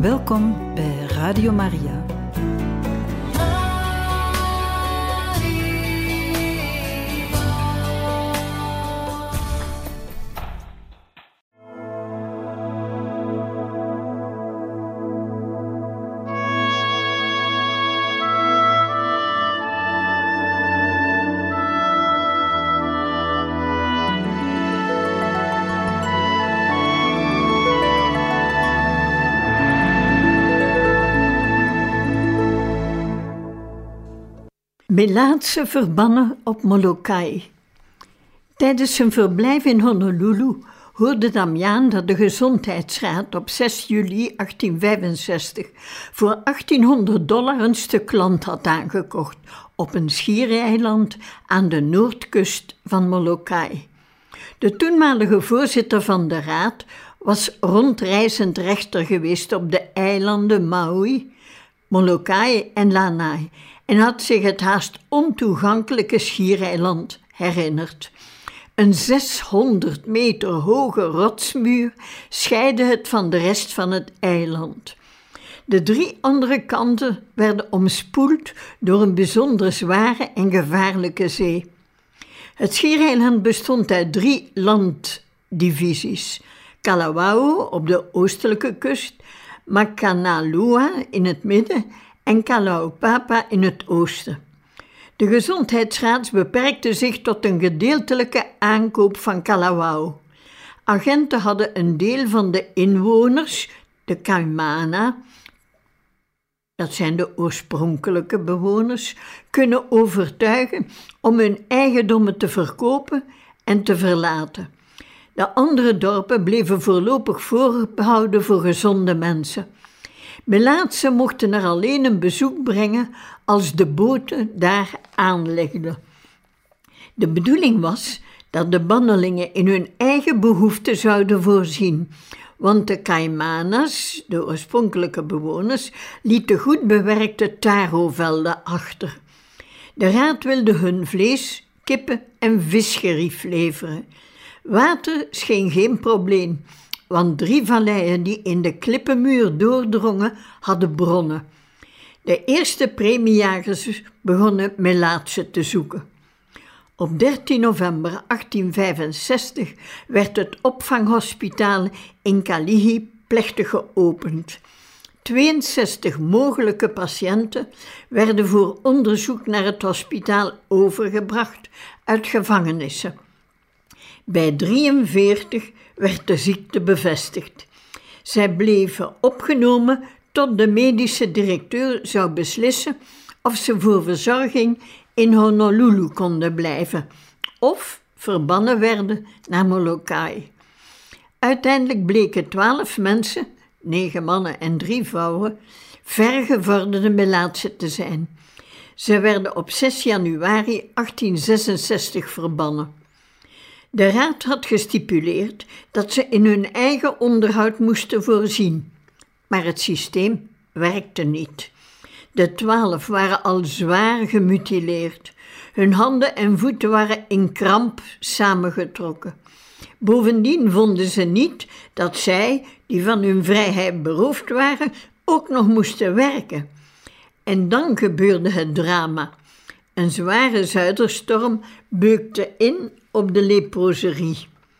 Welkom bij Radio Maria. Melaatse verbannen op Molokai. Tijdens zijn verblijf in Honolulu hoorde Damiaan dat de Gezondheidsraad op 6 juli 1865 voor $1800 een stuk land had aangekocht op een schiereiland aan de noordkust van Molokai. De toenmalige voorzitter van de raad was rondreizend rechter geweest op de eilanden Maui, Molokai en Lanai en had zich het haast ontoegankelijke schiereiland herinnerd. Een 600 meter hoge rotsmuur scheidde het van de rest van het eiland. De 3 andere kanten werden omspoeld door een bijzonder zware en gevaarlijke zee. Het schiereiland bestond uit 3 landdivisies: Kalawao op de oostelijke kust, Makanalua in het midden en Kalaupapa in het oosten. De Gezondheidsraad beperkte zich tot een gedeeltelijke aankoop van Kalawao. Agenten hadden een deel van de inwoners, de Kaimana, dat zijn de oorspronkelijke bewoners, kunnen overtuigen om hun eigendommen te verkopen en te verlaten. De andere dorpen bleven voorlopig voorbehouden voor gezonde mensen. Melaatsen mochten er alleen een bezoek brengen als de boten daar aanlegden. De bedoeling was dat de bannelingen in hun eigen behoeften zouden voorzien, want de Kaimana's, de oorspronkelijke bewoners, lieten goed bewerkte taro-velden achter. De raad wilde hun vlees, kippen en visgerief leveren. Water scheen geen probleem, want 3 valleien die in de klippenmuur doordrongen, hadden bronnen. De eerste premiejagers begonnen melaatsen te zoeken. Op 13 november 1865 werd het opvanghospitaal in Kalihi plechtig geopend. 62 mogelijke patiënten werden voor onderzoek naar het hospitaal overgebracht uit gevangenissen. Bij 43 werd de ziekte bevestigd. Zij bleven opgenomen tot de medische directeur zou beslissen of ze voor verzorging in Honolulu konden blijven of verbannen werden naar Molokai. Uiteindelijk bleken 12 mensen, 9 mannen en 3 vrouwen, vergevorderde melaatsen te zijn. Ze werden op 6 januari 1866 verbannen. De raad had gestipuleerd dat ze in hun eigen onderhoud moesten voorzien, maar het systeem werkte niet. De 12 waren al zwaar gemutileerd. Hun handen en voeten waren in kramp samengetrokken. Bovendien vonden ze niet dat zij, die van hun vrijheid beroofd waren, ook nog moesten werken. En dan gebeurde het drama. Een zware zuiderstorm beukte in op de leproserie.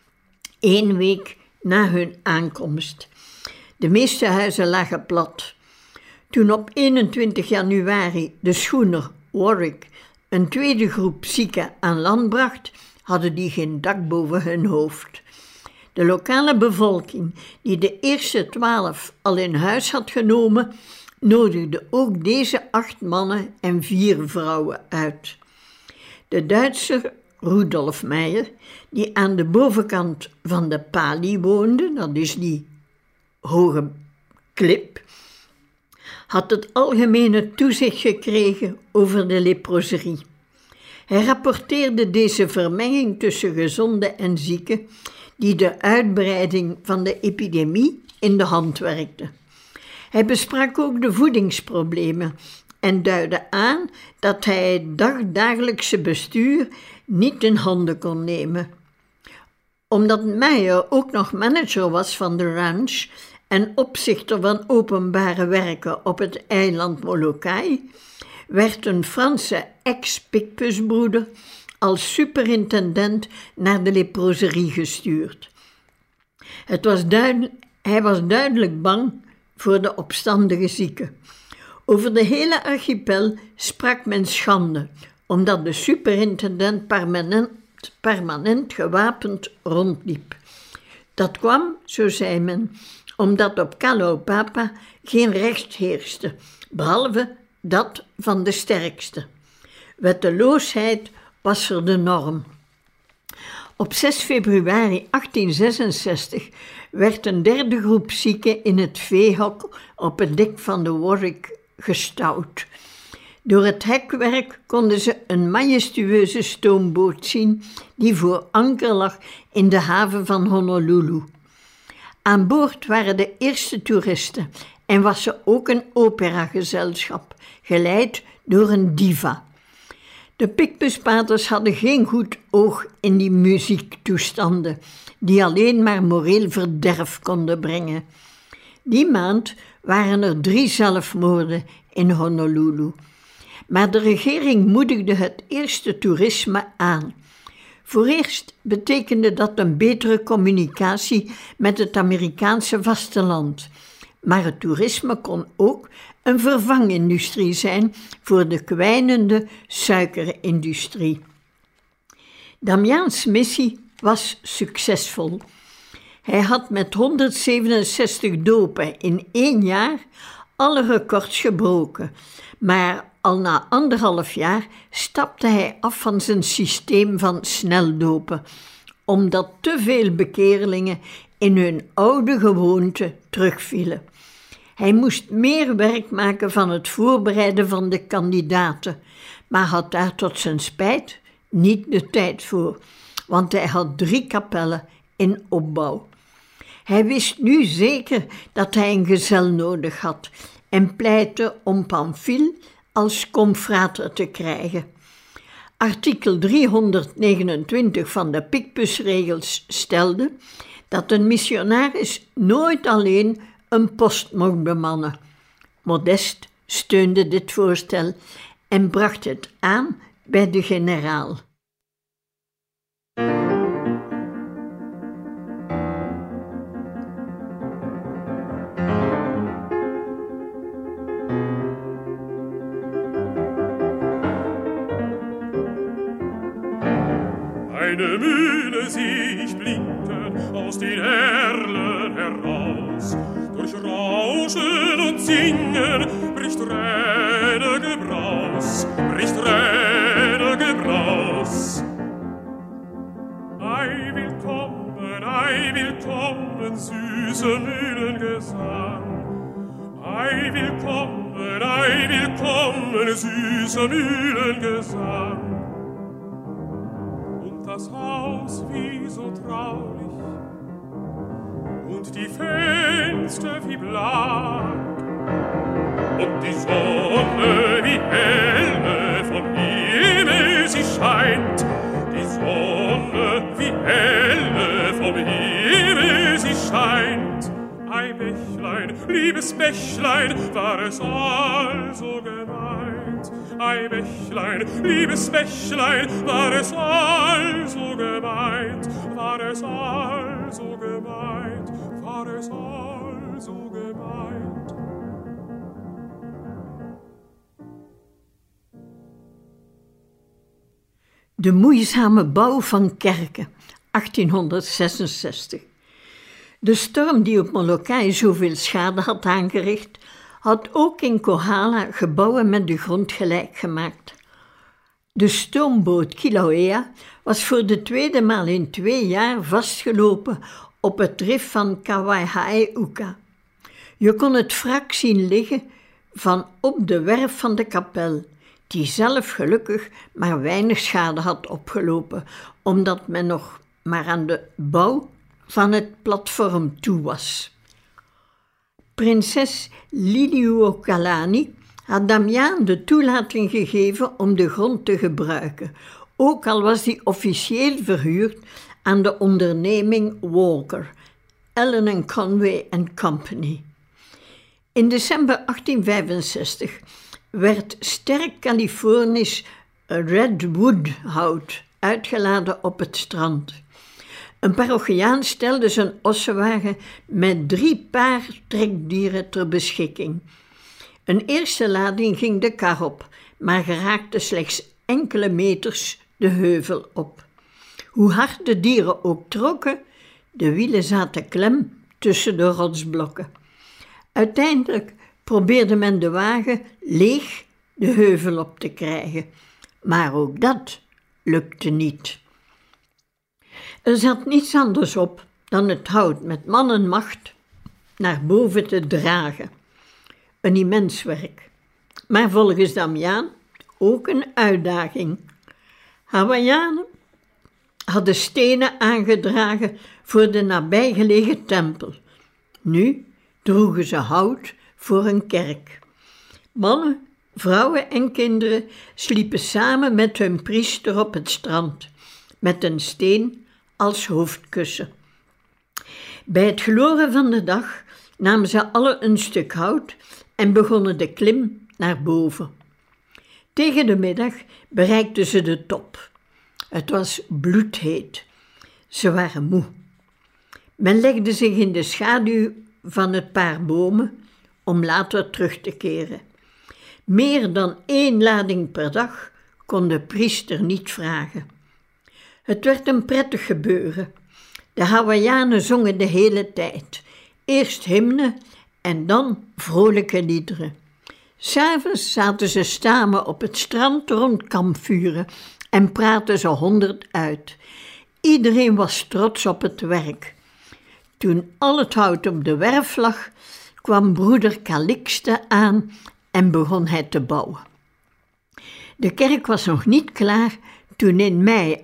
1 week na hun aankomst. De meeste huizen lagen plat. Toen op 21 januari de schoener Warwick een tweede groep zieken aan land bracht, hadden die geen dak boven hun hoofd. De lokale bevolking, die de eerste 12 al in huis had genomen, nodigde ook deze 8 mannen en 4 vrouwen uit. De Duitser Rudolf Meyer, die aan de bovenkant van de Pali woonde, dat is die hoge klip, had het algemene toezicht gekregen over de leproserie. Hij rapporteerde deze vermenging tussen gezonden en zieken, die de uitbreiding van de epidemie in de hand werkte. Hij besprak ook de voedingsproblemen en duidde aan dat hij het dagelijkse bestuur niet in handen kon nemen. Omdat Meyer ook nog manager was van de ranch en opzichter van openbare werken op het eiland Molokai, werd een Franse ex-Picpusbroeder als superintendent naar de leproserie gestuurd. Hij was duidelijk bang voor de opstandige zieken. Over de hele archipel sprak men schande, omdat de superintendent permanent gewapend rondliep. Dat kwam, zo zei men, omdat op Kalaupapa geen recht heerste, behalve dat van de sterkste. Wetteloosheid was er de norm. Op 6 februari 1866 werd een derde groep zieken in het veehok op het dek van de Warwick gestouwd. Door het hekwerk konden ze een majestueuze stoomboot zien die voor anker lag in de haven van Honolulu. Aan boord waren de eerste toeristen en was er ook een operagezelschap, geleid door een diva. De Picpuspaters hadden geen goed oog in die muziektoestanden, die alleen maar moreel verderf konden brengen. Die maand waren er 3 zelfmoorden in Honolulu. Maar de regering moedigde het eerste toerisme aan. Voor eerst betekende dat een betere communicatie met het Amerikaanse vasteland. Maar het toerisme kon ook een vervangindustrie zijn voor de kwijnende suikerindustrie. Damiaans missie was succesvol. Hij had met 167 dopen in 1 jaar alle records gebroken, maar al na 1,5 jaar stapte hij af van zijn systeem van sneldopen, omdat te veel bekeerlingen in hun oude gewoonte terugvielen. Hij moest meer werk maken van het voorbereiden van de kandidaten, maar had daar tot zijn spijt niet de tijd voor, want hij had 3 kapellen in opbouw. Hij wist nu zeker dat hij een gezel nodig had en pleitte om Pamphile als confrater te krijgen. Artikel 329 van de Picpusregels stelde dat een missionaris nooit alleen een post mocht bemannen. Modest steunde dit voorstel en bracht het aan bij de generaal. Eine Mühle sich blinken aus den Erlen heraus. Durch Rauschen und Singen bricht Rädergebraus, Ei, willkommen, süßer Mühlengesang. Ei, willkommen, süßer Mühlengesang. Das Haus wie so traurig und die Fenster wie blank und die Sonne wie helle vom Himmel sie scheint, die Sonne wie helle vom Himmel sie scheint. Ei Bächlein, liebes Bächlein, war es also gemeint. Ei Bächlein, liebes Bächlein, war es also gemeint, war es also gemeint, war es also gemeint. De moeizame bouw van kerken, 1866. De storm die op Molokai zoveel schade had aangericht, had ook in Kohala gebouwen met de grond gelijk gemaakt. De stoomboot Kilauea was voor de 2e maal in 2 jaar vastgelopen op het rif van Kawaihai-uka. Je kon het wrak zien liggen van op de werf van de kapel, die zelf gelukkig maar weinig schade had opgelopen, omdat men nog maar aan de bouw van het platform toe was. Prinses Liliuokalani had Damiaan de toelating gegeven om de grond te gebruiken, ook al was die officieel verhuurd aan de onderneming Walker, Allen & Conway & Company. In december 1865 werd sterk Californisch redwoodhout uitgeladen op het strand. Een parochiaan stelde zijn ossenwagen met 3 paar trekdieren ter beschikking. Een eerste lading ging de kar op, maar geraakte slechts enkele meters de heuvel op. Hoe hard de dieren ook trokken, de wielen zaten klem tussen de rotsblokken. Uiteindelijk probeerde men de wagen leeg de heuvel op te krijgen, maar ook dat lukte niet. Er zat niets anders op dan het hout met man en macht naar boven te dragen. Een immens werk, maar volgens Damiaan ook een uitdaging. Hawaiianen hadden stenen aangedragen voor de nabijgelegen tempel. Nu droegen ze hout voor een kerk. Mannen, vrouwen en kinderen sliepen samen met hun priester op het strand, met een steen als hoofdkussen. Bij het gloren van de dag namen ze allen een stuk hout en begonnen de klim naar boven. Tegen de middag bereikten ze de top. Het was bloedheet. Ze waren moe. Men legde zich in de schaduw van het paar bomen om later terug te keren. Meer dan 1 lading per dag kon de priester niet vragen. Het werd een prettig gebeuren. De Hawaiianen zongen de hele tijd. Eerst hymnen en dan vrolijke liederen. 'S Avonds zaten ze samen op het strand rond kampvuren en praten ze 100 uit. Iedereen was trots op het werk. Toen al het hout op de werf lag, kwam broeder Calixte aan en begon hij te bouwen. De kerk was nog niet klaar toen in mei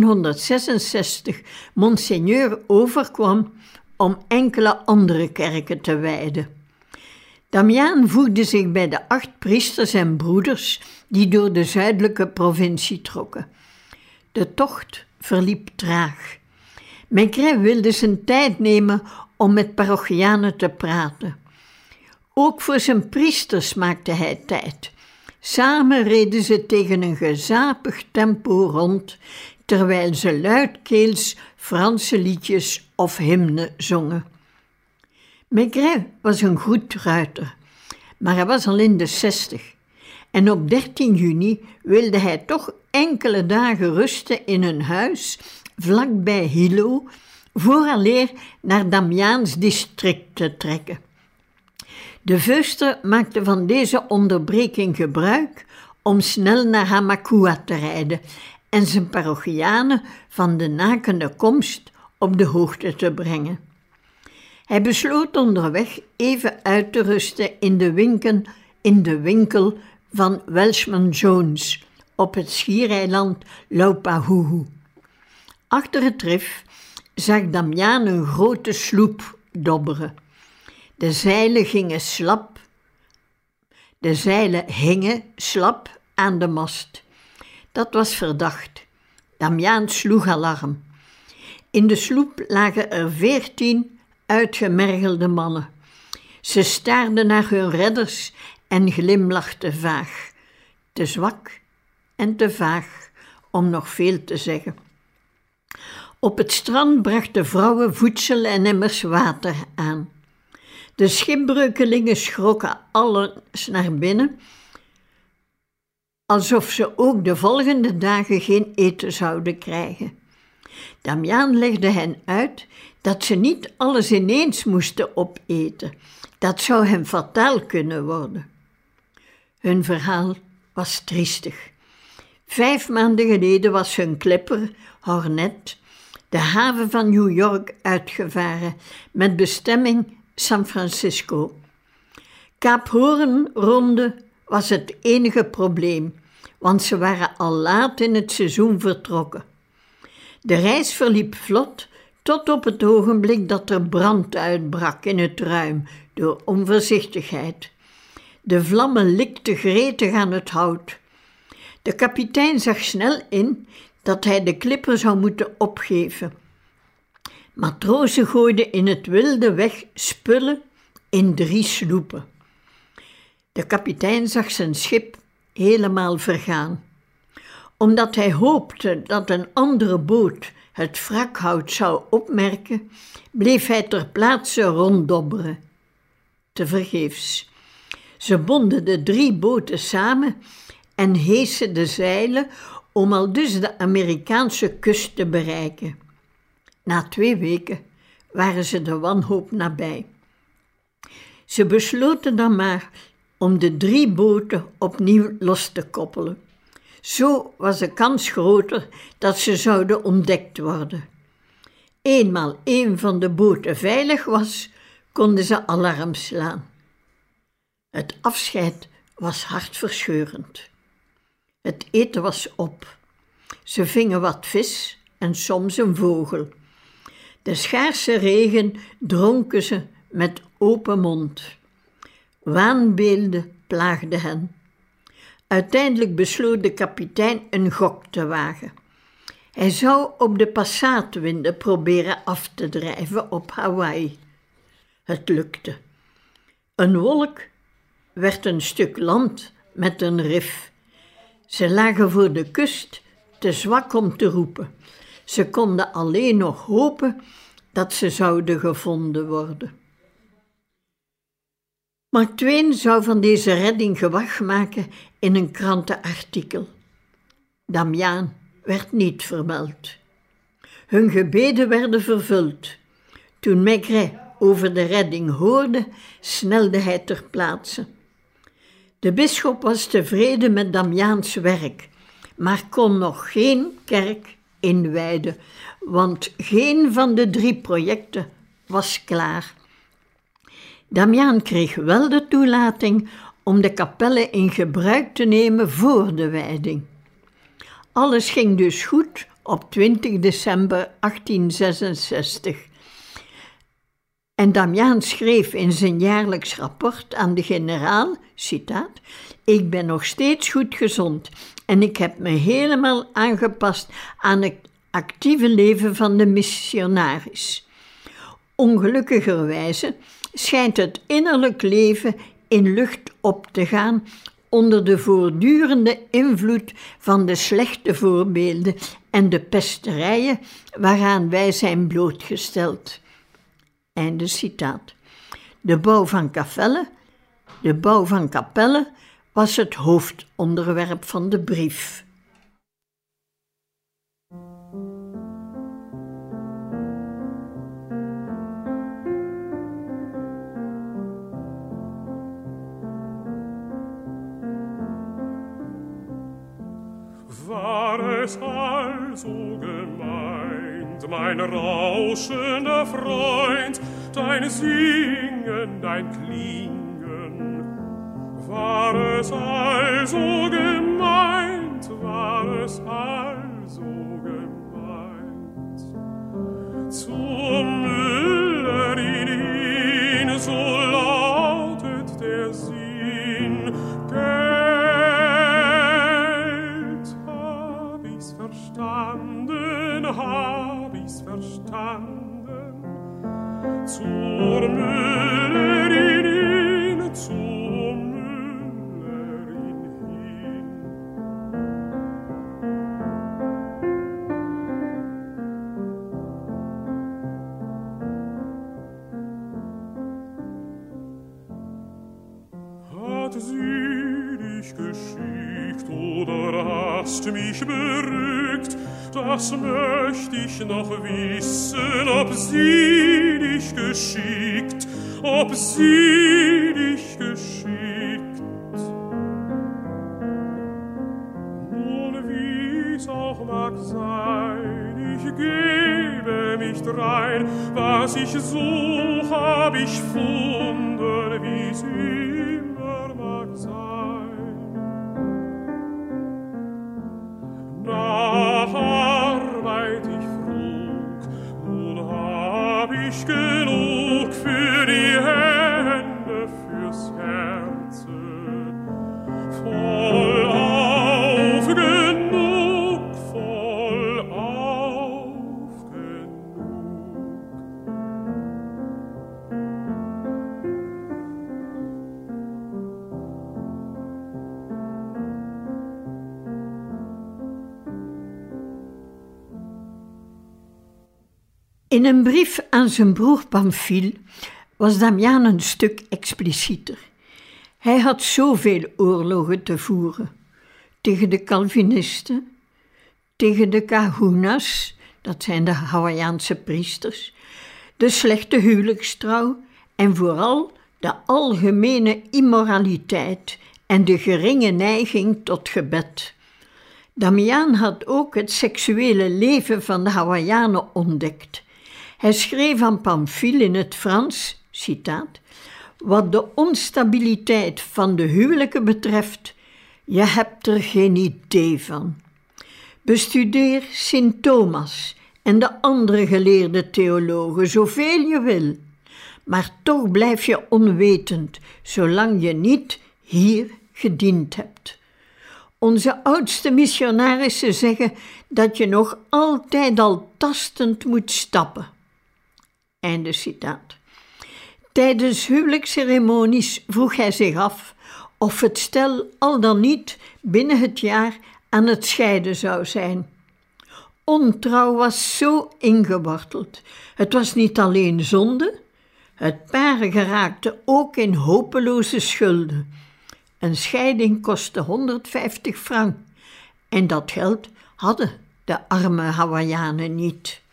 1866 Monseigneur overkwam om enkele andere kerken te wijden. Damiaan voegde zich bij de 8 priesters en broeders die door de zuidelijke provincie trokken. De tocht verliep traag. Maigret wilde zijn tijd nemen om met parochianen te praten. Ook voor zijn priesters maakte hij tijd. Samen reden ze tegen een gezapig tempo rond, terwijl ze luidkeels Franse liedjes of hymnen zongen. Maigret was een goed ruiter, maar hij was al in de 60 en op 13 juni wilde hij toch enkele dagen rusten in een huis vlakbij Hilo, vooraleer naar Damiaans district te trekken. De veuster maakte van deze onderbreking gebruik om snel naar Hamakua te rijden en zijn parochianen van de nakende komst op de hoogte te brengen. Hij besloot onderweg even uit te rusten in de winkel van Welshman Jones op het schiereiland Laupahoehoe. Achter het rif zag Damiaan een grote sloep dobberen. De zeilen hingen slap aan de mast. Dat was verdacht. Damiaan sloeg alarm. In de sloep lagen er 14 uitgemergelde mannen. Ze staarden naar hun redders en glimlachten vaag. Te zwak en te vaag om nog veel te zeggen. Op het strand brachten vrouwen voedsel en emmers water aan. De schipbreukelingen schrokken alles naar binnen, alsof ze ook de volgende dagen geen eten zouden krijgen. Damiaan legde hen uit dat ze niet alles ineens moesten opeten. Dat zou hen fataal kunnen worden. Hun verhaal was triestig. 5 maanden geleden was hun klepper, Hornet, de haven van New York uitgevaren met bestemming San Francisco. Kaap Hoorn-Ronde was het enige probleem, want ze waren al laat in het seizoen vertrokken. De reis verliep vlot tot op het ogenblik dat er brand uitbrak in het ruim door onvoorzichtigheid. De vlammen likten gretig aan het hout. De kapitein zag snel in dat hij de klipper zou moeten opgeven. Matrozen gooiden in het wilde weg spullen in 3 sloepen. De kapitein zag zijn schip helemaal vergaan. Omdat hij hoopte dat een andere boot het wrakhout zou opmerken, bleef hij ter plaatse ronddobberen. Tevergeefs. Ze bonden de 3 boten samen en heesten de zeilen om aldus de Amerikaanse kust te bereiken. Na 2 weken waren ze de wanhoop nabij. Ze besloten dan maar om de 3 boten opnieuw los te koppelen. Zo was de kans groter dat ze zouden ontdekt worden. Eenmaal een van de boten veilig was, konden ze alarm slaan. Het afscheid was hartverscheurend. Het eten was op. Ze vingen wat vis en soms een vogel. De schaarse regen dronken ze met open mond. Waanbeelden plaagden hen. Uiteindelijk besloot de kapitein een gok te wagen. Hij zou op de passaatwinden proberen af te drijven op Hawaii. Het lukte. Een wolk werd een stuk land met een rif. Ze lagen voor de kust, te zwak om te roepen. Ze konden alleen nog hopen dat ze zouden gevonden worden. Mark Twain zou van deze redding gewag maken in een krantenartikel. Damiaan werd niet vermeld. Hun gebeden werden vervuld. Toen Maigret over de redding hoorde, snelde hij ter plaatse. De bisschop was tevreden met Damiaans werk, maar kon nog geen kerk inwijden, want geen van de 3 projecten was klaar. Damiaan kreeg wel de toelating om de kapellen in gebruik te nemen voor de wijding. Alles ging dus goed op 20 december 1866. En Damiaan schreef in zijn jaarlijks rapport aan de generaal, citaat, "Ik ben nog steeds goed gezond en ik heb me helemaal aangepast aan het actieve leven van de missionaris. Ongelukkigerwijze schijnt het innerlijk leven in lucht op te gaan onder de voortdurende invloed van de slechte voorbeelden en de pesterijen waaraan wij zijn blootgesteld." Einde citaat. De bouw van kapellen was het hoofdonderwerp van de brief. War es also gemeint, mein rauschender Freund, dein Singen, dein Klingen? War es also gemeint, war es also gemeint? Zum Müllerin hin, so lautet der Sinn, hab ich's verstanden, zur Müllerin hin, zur Müllerin hin. Hat sie dich geschickt oder hast mich berückt? Das möcht ich noch wissen, ob sie dich geschickt, ob sie dich geschickt. Nun, wie's auch mag sein, ich gebe mich drein, was ich such, hab ich funden, wie's immer mag sein. Nach Arbeit ich frug, nun hab ich genug für die Hände, fürs Herze. Vollauf genug, vollauf genug. In een brief aan zijn broer Pamphile was Damiaan een stuk explicieter. Hij had zoveel oorlogen te voeren. Tegen de Calvinisten, tegen de Kahunas, dat zijn de Hawaïaanse priesters, de slechte huwelijkstrouw en vooral de algemene immoraliteit en de geringe neiging tot gebed. Damiaan had ook het seksuele leven van de Hawaïanen ontdekt. Hij schreef aan Pamphile in het Frans, citaat, wat de onstabiliteit van de huwelijken betreft, je hebt er geen idee van. Bestudeer Sint Thomas en de andere geleerde theologen zoveel je wil, maar toch blijf je onwetend, zolang je niet hier gediend hebt. Onze oudste missionarissen zeggen dat je nog altijd al tastend moet stappen. Einde citaat. Tijdens huwelijksceremonies vroeg hij zich af of het stel al dan niet binnen het jaar aan het scheiden zou zijn. Ontrouw was zo ingeworteld. Het was niet alleen zonde, het paar geraakte ook in hopeloze schulden. Een scheiding kostte 150 frank en dat geld hadden de arme Hawaïanen niet.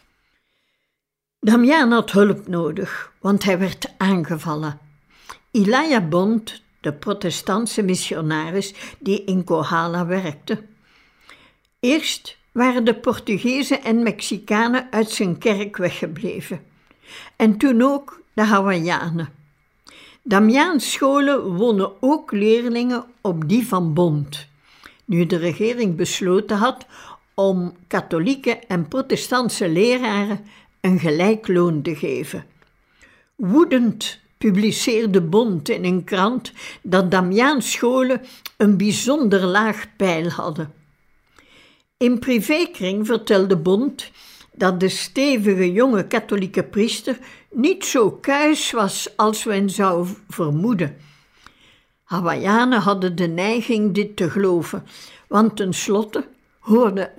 Damiaan had hulp nodig, want hij werd aangevallen. Elijah Bond, de protestantse missionaris die in Kohala werkte. Eerst waren de Portugezen en Mexicanen uit zijn kerk weggebleven. En toen ook de Hawaïanen. Damiaans scholen wonnen ook leerlingen op die van Bond. Nu de regering besloten had om katholieke en protestantse leraren een gelijk loon te geven. Woedend publiceerde Bond in een krant dat Damiaans scholen een bijzonder laag peil hadden. In privékring vertelde Bond dat de stevige jonge katholieke priester niet zo kuis was als men zou vermoeden. Hawaïanen hadden de neiging dit te geloven, want tenslotte hoorde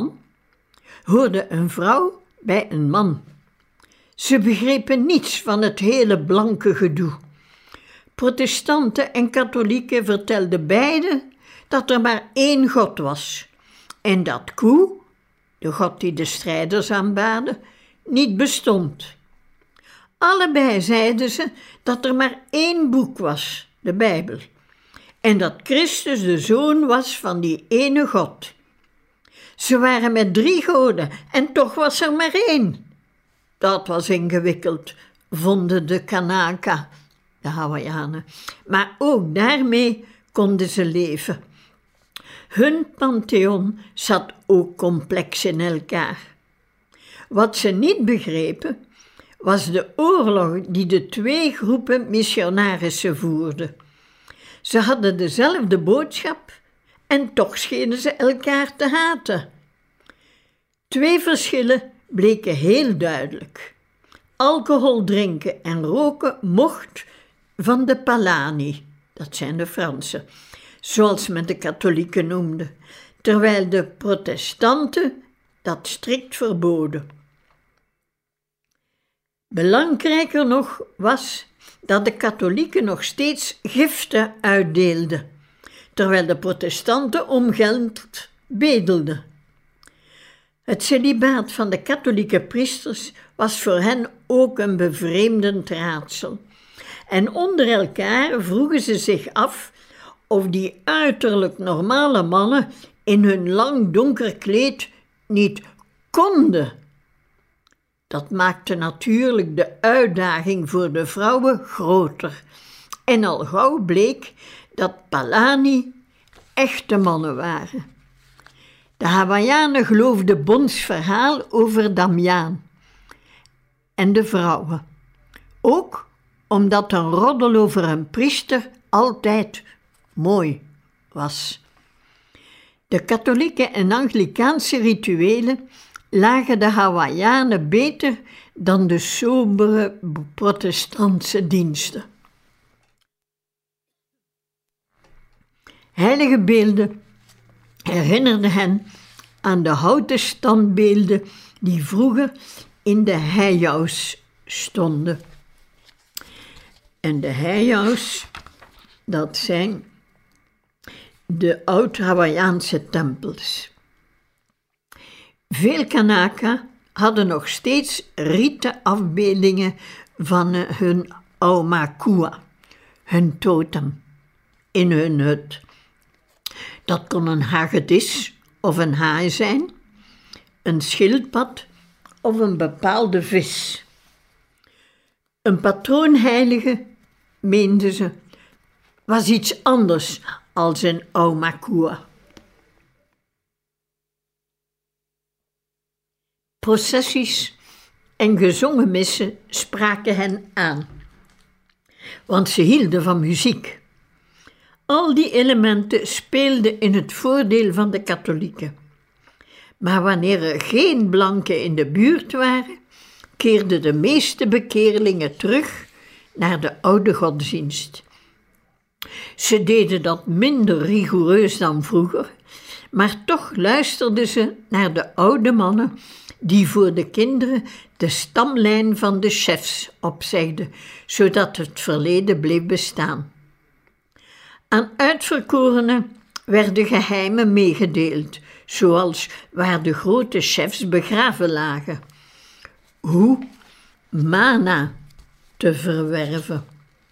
een vrouw bij een man. Ze begrepen niets van het hele blanke gedoe. Protestanten en katholieken vertelden beiden dat er maar één God was en dat Ku, de God die de strijders aanbaden, niet bestond. Allebei zeiden ze dat er maar één boek was, de Bijbel, en dat Christus de Zoon was van die ene God. Ze waren met 3 goden en toch was er maar 1. Dat was ingewikkeld, vonden de Kanaka, de Hawaïanen, maar ook daarmee konden ze leven. Hun pantheon zat ook complex in elkaar. Wat ze niet begrepen, was de oorlog die de 2 groepen missionarissen voerden. Ze hadden dezelfde boodschap en toch schenen ze elkaar te haten. 2 verschillen bleken heel duidelijk. Alcohol drinken en roken mocht van de Palani, dat zijn de Fransen, zoals men de katholieken noemde, terwijl de protestanten dat strikt verboden. Belangrijker nog was dat de katholieken nog steeds giften uitdeelden, terwijl de protestanten om geld bedelden. Het celibaat van de katholieke priesters was voor hen ook een bevreemdend raadsel. En onder elkaar vroegen ze zich af of die uiterlijk normale mannen in hun lang donker kleed niet konden. Dat maakte natuurlijk de uitdaging voor de vrouwen groter. En al gauw bleek dat Palani echte mannen waren. De Hawaïanen geloofden Bonds verhaal over Damiaan en de vrouwen. Ook omdat een roddel over een priester altijd mooi was. De katholieke en Anglikaanse rituelen lagen de Hawaïanen beter dan de sobere protestantse diensten. Heilige beelden herinnerden hen aan de houten standbeelden die vroeger in de heijaus stonden. En de heijaus, dat zijn de oud-Hawaiiaanse tempels. Veel Kanaka hadden nog steeds rieten afbeeldingen van hun aumakua, hun totem, in hun hut. Dat kon een hagedis of een haai zijn, een schildpad of een bepaalde vis. Een patroonheilige, meenden ze, was iets anders als een aumakua. Processies en gezongen missen spraken hen aan, want ze hielden van muziek. Al die elementen speelden in het voordeel van de katholieken. Maar wanneer er geen blanken in de buurt waren, keerden de meeste bekeerlingen terug naar de oude godsdienst. Ze deden dat minder rigoureus dan vroeger, maar toch luisterden ze naar de oude mannen die voor de kinderen de stamlijn van de chefs opzegden, zodat het verleden bleef bestaan. Aan uitverkorenen werden geheimen meegedeeld, zoals waar de grote chefs begraven lagen. Hoe mana te verwerven.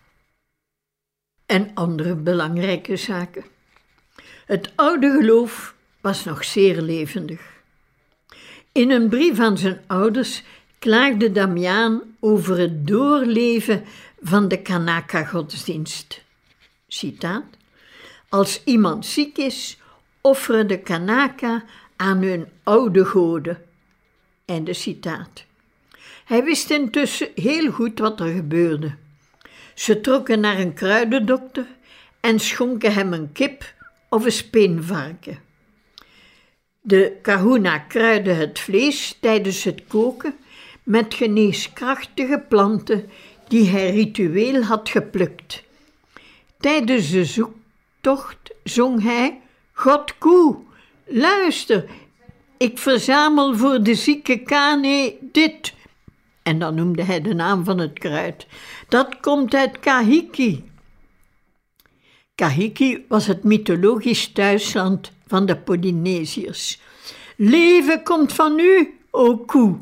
En andere belangrijke zaken. Het oude geloof was nog zeer levendig. In een brief aan zijn ouders klaagde Damiaan over het doorleven van de Kanaka-godsdienst. Citaat: als iemand ziek is, offeren de Kanaka aan hun oude goden. Einde citaat. Hij wist intussen heel goed wat er gebeurde. Ze trokken naar een kruidendokter en schonken hem een kip of een speenvarken. De kahuna kruidde het vlees tijdens het koken met geneeskrachtige planten die hij ritueel had geplukt. Tijdens de zoektocht zong hij: God koe, luister, ik verzamel voor de zieke Kane dit. En dan noemde hij de naam van het kruid. Dat komt uit Kahiki. Kahiki was het mythologisch thuisland van de Polynesiërs. Leven komt van u, o koe.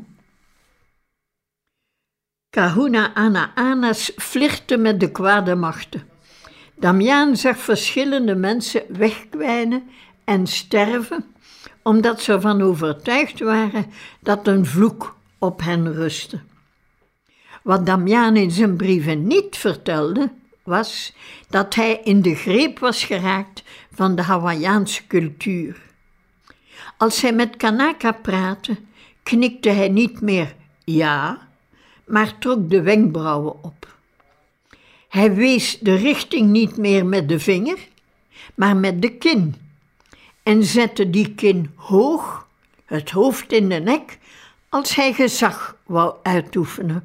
Kahuna Anaanas flirtte met de kwade machten. Damiaan zag verschillende mensen wegkwijnen en sterven, omdat ze ervan overtuigd waren dat een vloek op hen rustte. Wat Damiaan in zijn brieven niet vertelde, was dat hij in de greep was geraakt van de Hawaiiaanse cultuur. Als hij met Kanaka praatte, knikte hij niet meer ja, maar trok de wenkbrauwen op. Hij wees de richting niet meer met de vinger, maar met de kin, en zette die kin hoog, het hoofd in de nek, als hij gezag wou uitoefenen.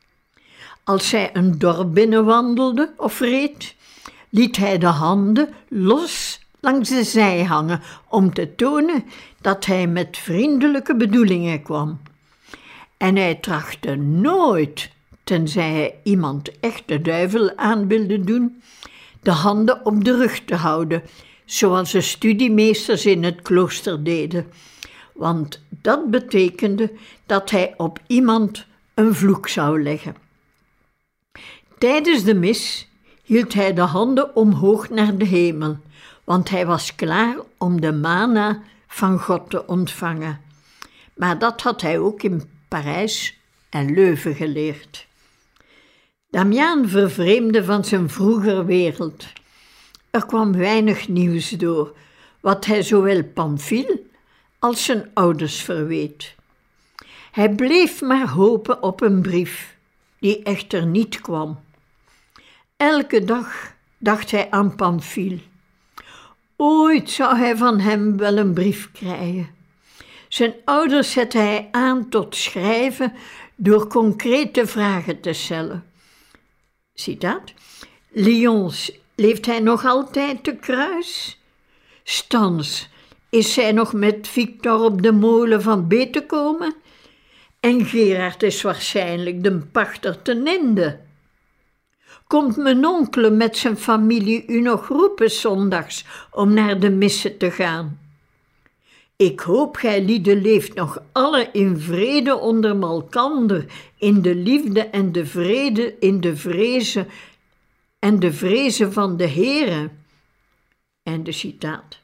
Als hij een dorp binnenwandelde of reed, liet hij de handen los langs de zij hangen om te tonen dat hij met vriendelijke bedoelingen kwam. En hij trachtte nooit, tenzij hij iemand echt de duivel aan wilde doen, de handen op de rug te houden, zoals de studiemeesters in het klooster deden, want dat betekende dat hij op iemand een vloek zou leggen. Tijdens de mis hield hij de handen omhoog naar de hemel, want hij was klaar om de mana van God te ontvangen. Maar dat had hij ook in Parijs en Leuven geleerd. Damiaan vervreemde van zijn vroegere wereld. Er kwam weinig nieuws door, wat hij zowel Pamphile als zijn ouders verweet. Hij bleef maar hopen op een brief, die echter niet kwam. Elke dag dacht hij aan Pamphile. Ooit zou hij van hem wel een brief krijgen. Zijn ouders zette hij aan tot schrijven door concrete vragen te stellen. Citaat: Lyons, leeft hij nog altijd te Kruis? Stans, is zij nog met Victor op de molen van Betekomen? En Gerard is waarschijnlijk de pachter te Ninde. Komt mijn onkel met zijn familie u nog roepen zondags om naar de missen te gaan? Ik hoop gij lieden leeft nog alle in vrede onder malkander, in de liefde en de vrede, in de vrezen van de Heere. Einde citaat.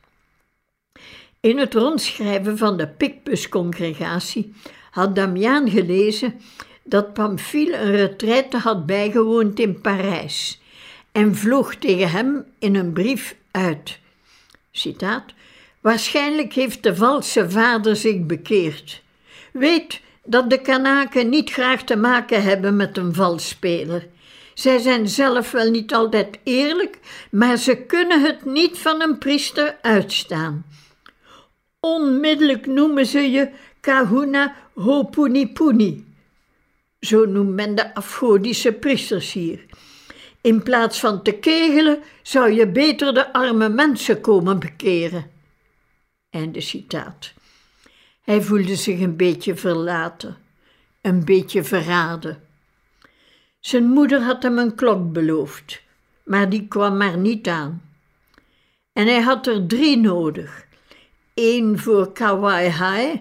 In het rondschrijven van de Picpus-congregatie had Damiaan gelezen dat Pamphile een retraite had bijgewoond in Parijs en vloog tegen hem in een brief uit. Citaat: waarschijnlijk heeft de valse vader zich bekeerd. Weet dat de Kanaken niet graag te maken hebben met een valsspeler. Zij zijn zelf wel niet altijd eerlijk, maar ze kunnen het niet van een priester uitstaan. Onmiddellijk noemen ze je Kahuna Hopunipuni. Zo noemt men de afgodische priesters hier. In plaats van te kegelen, zou je beter de arme mensen komen bekeren. Einde citaat. Hij voelde zich een beetje verlaten, een beetje verraden. Zijn moeder had hem een klok beloofd, maar die kwam maar niet aan. En hij had er 3 nodig. 1 voor Kauai,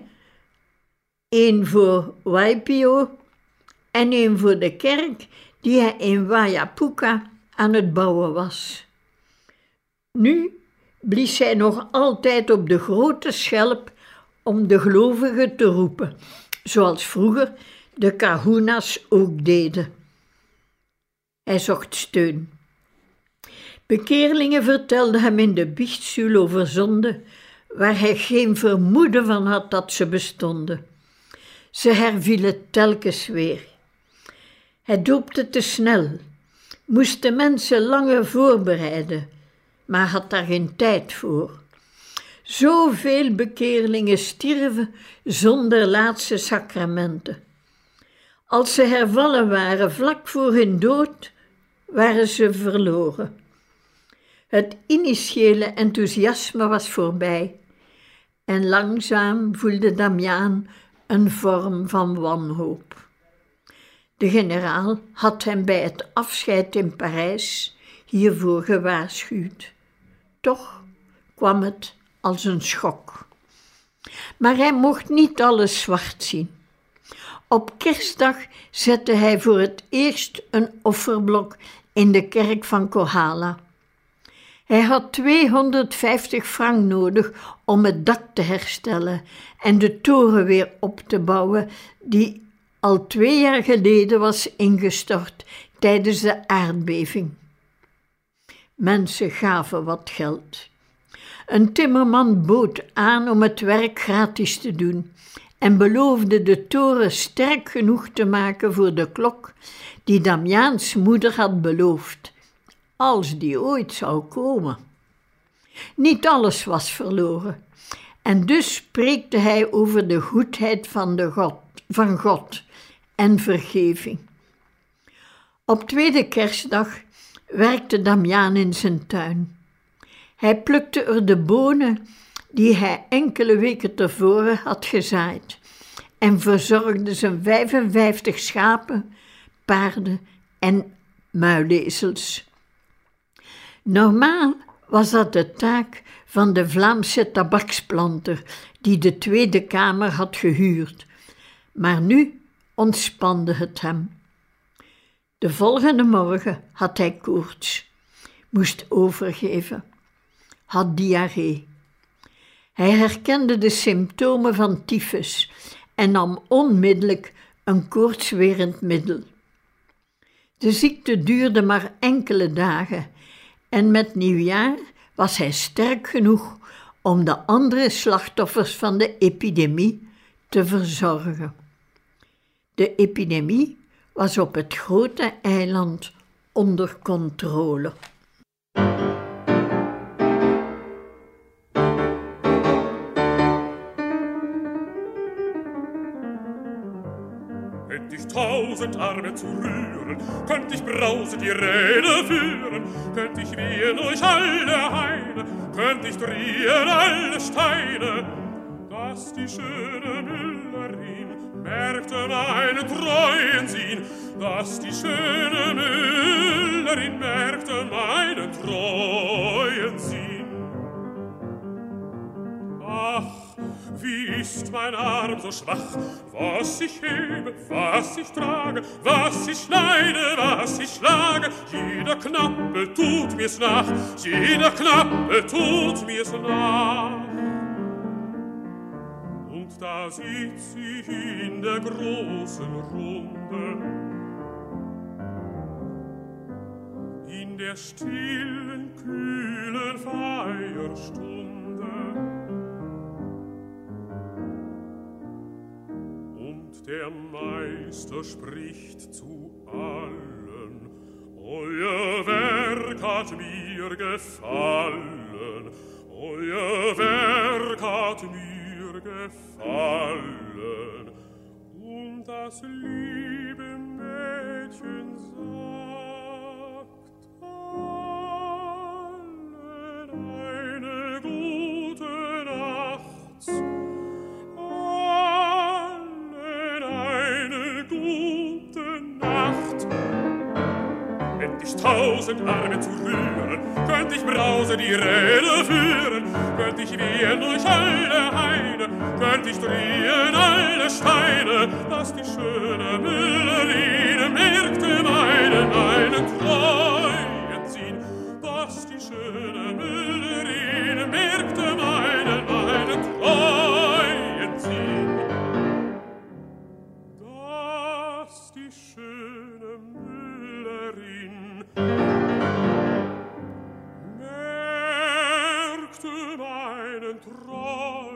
1 voor Waipio en 1 voor de kerk die hij in Wayapuka aan het bouwen was. Nu blies hij nog altijd op de grote schelp om de gelovigen te roepen, zoals vroeger de kahuna's ook deden. Hij zocht steun. Bekeerlingen vertelden hem in de biechtstoel over zonden waar hij geen vermoeden van had dat ze bestonden. Ze hervielen telkens weer. Hij doopte te snel, moest de mensen langer voorbereiden, maar had daar geen tijd voor. Zoveel bekeerlingen stierven zonder laatste sacramenten. Als ze hervallen waren vlak voor hun dood, waren ze verloren. Het initiële enthousiasme was voorbij en langzaam voelde Damiaan een vorm van wanhoop. De generaal had hem bij het afscheid in Parijs hiervoor gewaarschuwd. Toch kwam het als een schok. Maar hij mocht niet alles zwart zien. Op Kerstdag zette hij voor het eerst een offerblok in de kerk van Kohala. Hij had 250 frank nodig om het dak te herstellen en de toren weer op te bouwen die al 2 jaar geleden was ingestort tijdens de aardbeving. Mensen gaven wat geld. Een timmerman bood aan om het werk gratis te doen en beloofde de toren sterk genoeg te maken voor de klok die Damiaans moeder had beloofd, als die ooit zou komen. Niet alles was verloren en dus spreekte hij over de goedheid van God en vergeving. Op tweede kerstdag werkte Damiaan in zijn tuin. Hij plukte er de bonen die hij enkele weken tevoren had gezaaid en verzorgde zijn 55 schapen, paarden en muilezels. Normaal was dat de taak van de Vlaamse tabaksplanter die de Tweede Kamer had gehuurd, maar nu ontspande het hem. De volgende morgen had hij koorts, moest overgeven, had diarree. Hij herkende de symptomen van tyfus en nam onmiddellijk een koortswerend middel. De ziekte duurde maar enkele dagen en met nieuwjaar was hij sterk genoeg om de andere slachtoffers van de epidemie te verzorgen. De epidemie was op het grote eiland onder controle. Könnt ich 1000 Arme zu rühren, könnt ich brausend die Rede führen, könnt ich wehen durch alle Haine, könnt ich drehen alle Steine, dass die schöne Müllerin merkte meinen treuen Sinn, dass die schöne Müllerin merkte meinen treuen Sinn. Ach, wie ist mein Arm so schwach, was ich hebe, was ich trage, was ich schneide, was ich schlage, jeder Knappe tut mir's nach, jeder Knappe tut mir's nach. Und da sitz ich in der großen Runde, in der stillen, kühlen Feierstunde. Der Meister spricht zu allen, euer Werk hat mir gefallen, euer Werk hat mir gefallen. Und das liebe Mädchen sagt allen eine gute Nacht. Hätt ich 1000 Arme zu rühren, könnt ich Brause die Rede führen, könnt ich wehen durch alle Haine, könnt ich drehen alle Steine, dass die schöne Müllerine merkte meinen treuen Sinn, dass die schöne Müllerine merkte meinen treuen Sinn, dass die schöne Müllerin merkte meinen treuen